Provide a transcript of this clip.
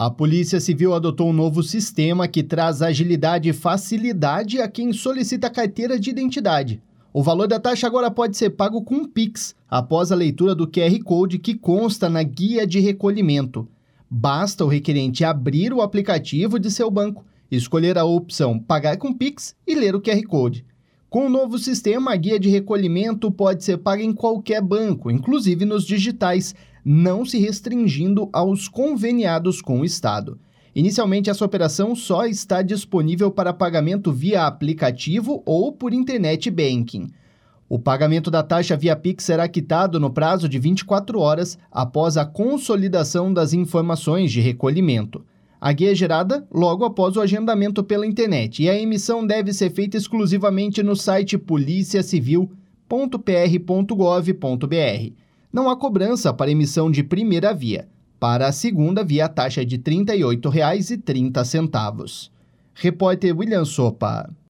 A Polícia Civil adotou um novo sistema que traz agilidade e facilidade a quem solicita carteira de identidade. O valor da taxa agora pode ser pago com Pix, após a leitura do QR Code que consta na guia de recolhimento. Basta o requerente abrir o aplicativo de seu banco, escolher a opção Pagar com Pix e ler o QR Code. Com o novo sistema, a guia de recolhimento pode ser paga em qualquer banco, inclusive nos digitais, não se restringindo aos conveniados com o Estado. Inicialmente, essa operação só está disponível para pagamento via aplicativo ou por internet banking. O pagamento da taxa via Pix será quitado no prazo de 24 horas após a consolidação das informações de recolhimento. A guia é gerada logo após o agendamento pela internet e a emissão deve ser feita exclusivamente no site policiacivil.pr.gov.br. Não há cobrança para emissão de primeira via. Para a segunda via, a taxa é de R$ 38,30. Repórter William Sopa.